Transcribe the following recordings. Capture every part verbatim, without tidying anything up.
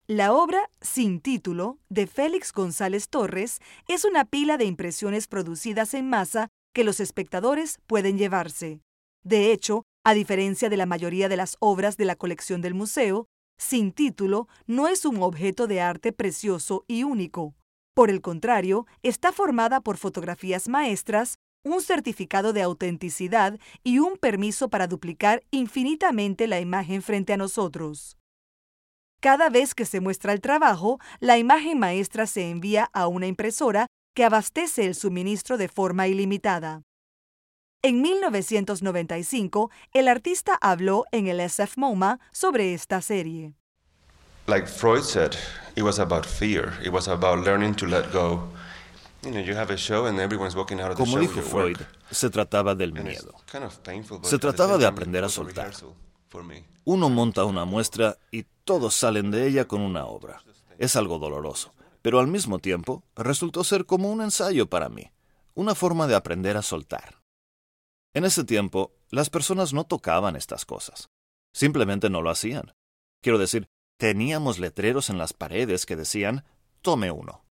La obra Sin título, de Félix González Torres, es una pila de impresiones producidas en masa que los espectadores pueden llevarse. De hecho, a diferencia de la mayoría de las obras de la colección del museo, Sin título no es un objeto de arte precioso y único. Por el contrario, está formada por fotografías maestras, un certificado de autenticidad y un permiso para duplicar infinitamente la imagen frente a nosotros. Cada vez que se muestra el trabajo, la imagen maestra se envía a una impresora que abastece el suministro de forma ilimitada. En mil novecientos noventa y cinco, el artista habló en el S F MoMA sobre esta serie. Like Freud said, it was about fear. It was about learning to let go. You know, you have a show and everyone's walking out of the Como show dijo with your Freud, work. se trataba del And it's miedo. kind of painful, but Se at the trataba same de time, aprender a it was a soltar. rehearsal for me. Uno monta una muestra y todos salen de ella con una obra. Es algo doloroso, pero al mismo tiempo resultó ser como un ensayo para mí, una forma de aprender a soltar. En ese tiempo, las personas no tocaban estas cosas. Simplemente no lo hacían. Quiero decir, teníamos letreros en las paredes que decían, tome uno.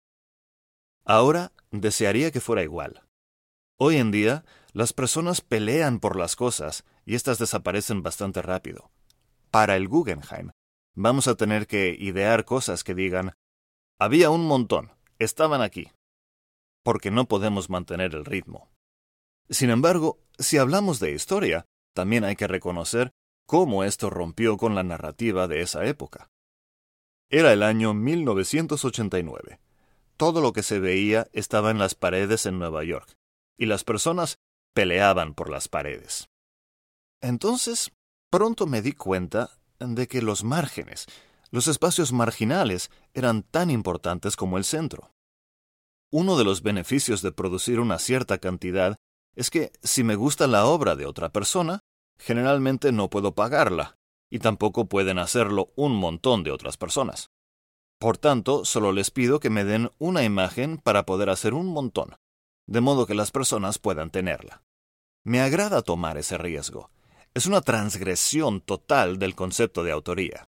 Ahora, desearía que fuera igual. Hoy en día, las personas pelean por las cosas y éstas desaparecen bastante rápido. Para el Guggenheim, vamos a tener que idear cosas que digan, había un montón, estaban aquí, porque no podemos mantener el ritmo. Sin embargo, si hablamos de historia, también hay que reconocer cómo esto rompió con la narrativa de esa época. Era el año mil novecientos ochenta y nueve. Todo lo que se veía estaba en las paredes en Nueva York, y las personas peleaban por las paredes. Entonces, pronto me di cuenta de que los márgenes, los espacios marginales, eran tan importantes como el centro. Uno de los beneficios de producir una cierta cantidad es que si me gusta la obra de otra persona, generalmente no puedo pagarla, y tampoco pueden hacerlo un montón de otras personas. Por tanto, solo les pido que me den una imagen para poder hacer un montón, de modo que las personas puedan tenerla. Me agrada tomar ese riesgo. Es una transgresión total del concepto de autoría.